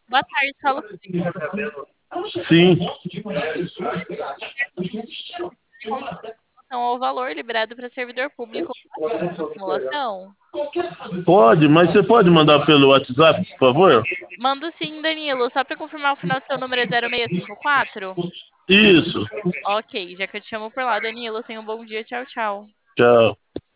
Boa tarde, falo Sim, com relação ao valor liberado para servidor público na simulação. pode, mas você pode mandar pelo WhatsApp, por favor? Mando sim, Danilo, só para confirmar o final do seu número é 0654? Isso. Ok, já que eu te chamo por lá, Danilo, tenha um bom dia, tchau, tchau. Tchau.